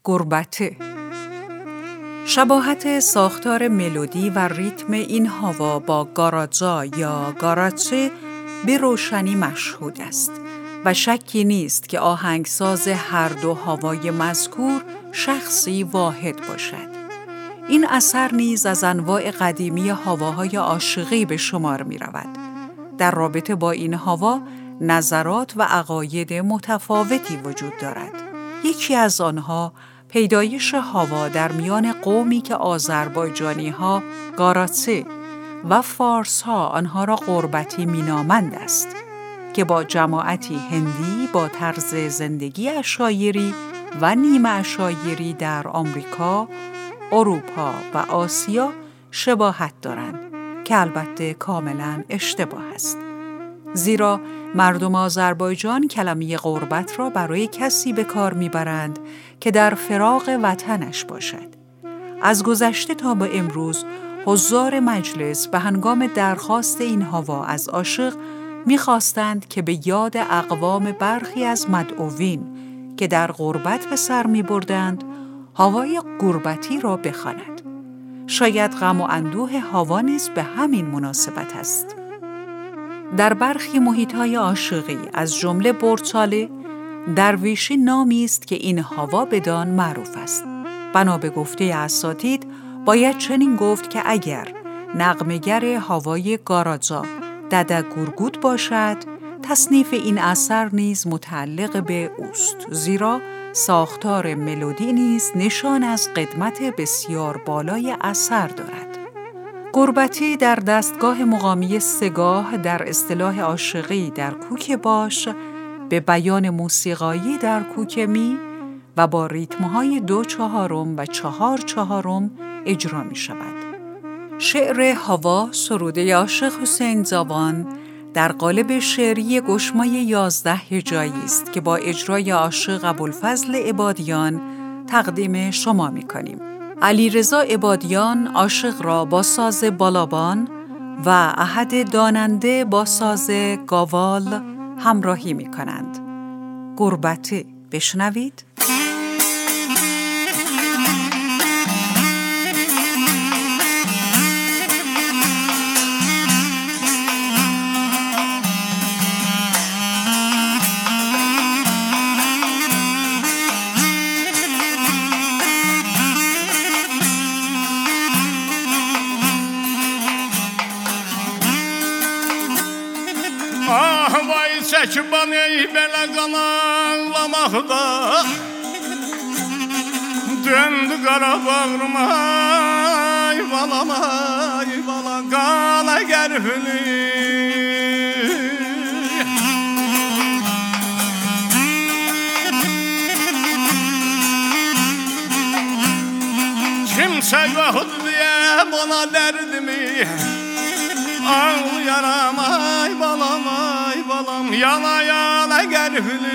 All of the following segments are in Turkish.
گربته. شباهت ساختار ملودی و ریتم این هوا با گاراتزا یا گاراتچه به روشنی مشهود است و شکی نیست که آهنگساز هر دو هوای مذکور شخصی واحد باشد. این اثر نیز از انواع قدیمی هواهای عاشقی به شمار می رود. در رابطه با این هوا نظرات و عقاید متفاوتی وجود دارد. یکی از آنها پیدایش هوا در میان قومی که آذربایجانی‌ها گاراتسه و فارس‌ها آنها را غربتی مینامند است که با جماعتی هندی با طرز زندگی عشایری و نیمه عشایری در آمریکا، اروپا و آسیا شباهت دارند که البته کاملاً اشتباه است. زیرا مردم آذربایجان کلمه غربت را برای کسی به کار می‌برند که در فراق وطنش باشد. از گذشته تا به امروز حضار مجلس به هنگام درخواست این هوا از عاشق می‌خواستند که به یاد اقوام برخی از مدعوین که در غربت به سر می‌بردند هوای غربتی را بخواند. شاید غم و اندوه هوا نیز به همین مناسبت است. در برخی محیط‌های عاشقی از جمله برچاله، درویشی نامی است که این هوا بدان معروف است. بنا به گفته اساتید باید چنین گفت که اگر نغمه‌گر هوای گاراتزا دده گورگود باشد، تصنیف این اثر نیز متعلق به اوست، زیرا ساختار ملودی نیز نشان از قدمت بسیار بالای اثر دارد. گربته در دستگاه مقامی سگاه در اصطلاح عاشقی در کوک باش به بیان موسیقایی در کوک می و با ریتم‌های 2/4 و 4/4 اجرا می شود. شعر هوا سروده عاشق حسین زاوان در قالب شعری گشمای 11 هجایی است که با اجرای عاشق ابوالفضل عبادیان تقدیم شما می کنیم. علیرضا عبادیان عاشق را با ساز بالابان و احد داننده با ساز گاوال همراهی می کنند. گربته، بشنوید. Vay çəkib bana belə qanaqlamaqda döndü qara bağrıma ay balam qala gərfini kimsə yoxdur deyə bana dərdimi ağlayaram ay balam yana yana gərfini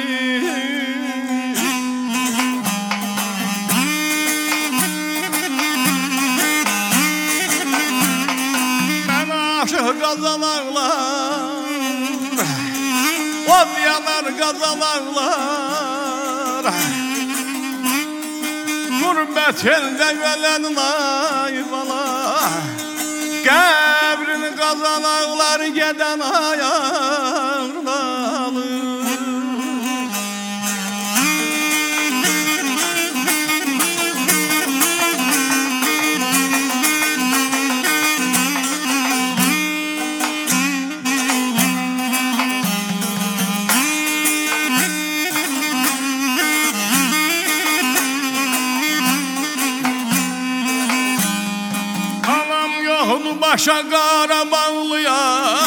mən aşıq qazanaqlar od yanar qazanaqlar Gurbət eldə ölən ay balam qəbrini qazanaqlar gedən ayaqlalı Başa qara bağlıya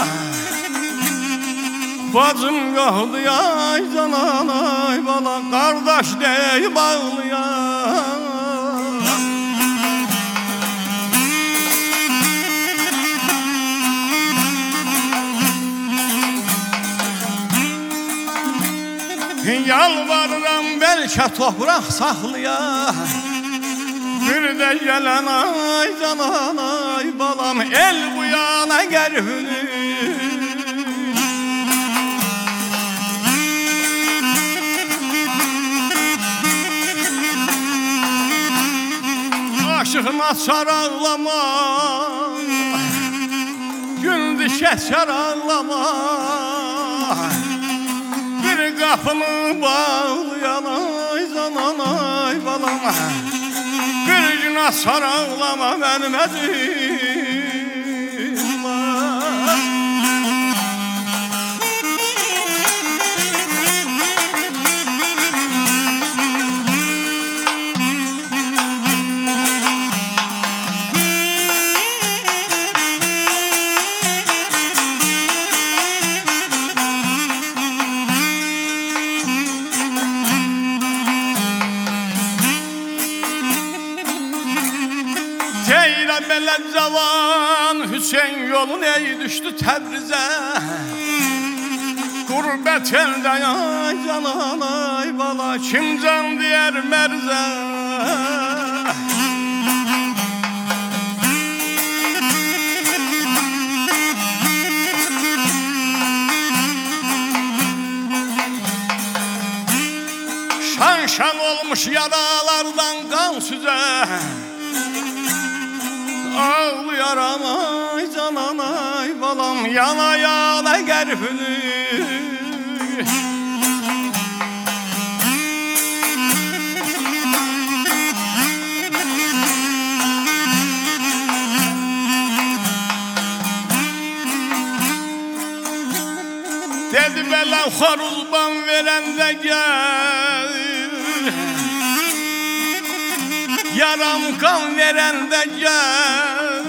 bacım qaldıya ay canan ay bala qardaş dey bağlıya yalvarıram bəlkə topraq saxlıya bir də gələn ay canan ay balam el bu yana gərfini aşığına açar ağlama, gündüz keçer ağlama. Bir qapını bağlayan ay canan ay balam, bir gün açar ağlama mənim əzim var. Ceylan belə cavan Hüseyin yolun ey düşdü Təbrizə. Qurbət əldə ay canan ay bala, kim can deyər mərzə. Şan şan olmuş yaralardan qan süzə. Ağlayaram ay canan ay balam, yana yana qərfini. Dedi belə xoruzban verəndə gəl, yaram kan verəndə gəl.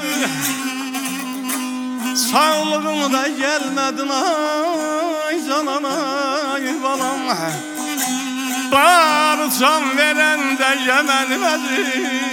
Sağlığım da gəlmədin ay canan ay balam, barcan verəndə gəl mənim əzim.